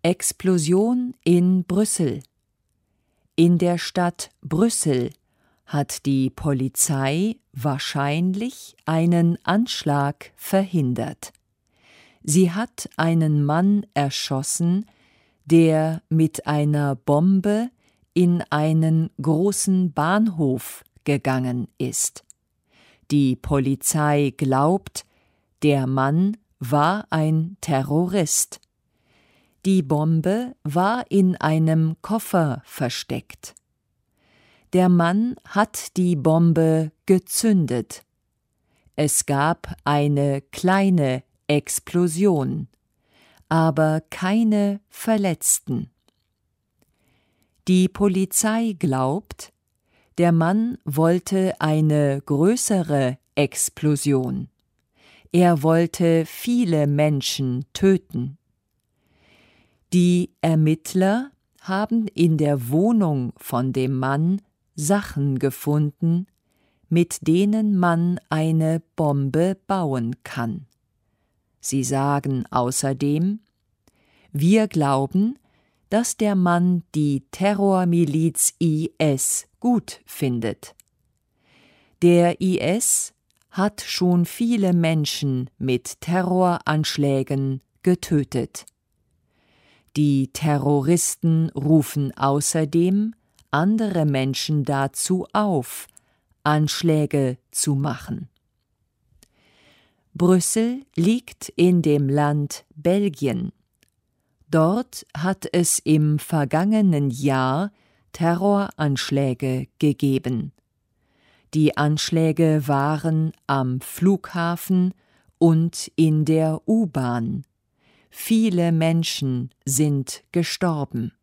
Explosion in Brüssel. In der Stadt Brüssel hat die Polizei wahrscheinlich einen Anschlag verhindert. Sie hat einen Mann erschossen, der mit einer Bombe in einen großen Bahnhof gegangen ist. Die Polizei glaubt, der Mann war ein Terrorist. Die Bombe war in einem Koffer versteckt. Der Mann hat die Bombe gezündet. Es gab eine kleine Explosion, aber keine Verletzten. Die Polizei glaubt, der Mann wollte eine größere Explosion. Er wollte viele Menschen töten. Die Ermittler haben in der Wohnung von dem Mann Sachen gefunden, mit denen man eine Bombe bauen kann. Sie sagen außerdem: Wir glauben, dass der Mann die Terrormiliz IS gut findet. Der IS hat schon viele Menschen mit Terroranschlägen getötet. Die Terroristen rufen außerdem andere Menschen dazu auf, Anschläge zu machen. Brüssel liegt in dem Land Belgien. Dort hat es im vergangenen Jahr Terroranschläge gegeben. Die Anschläge waren am Flughafen und in der U-Bahn. Viele Menschen sind gestorben.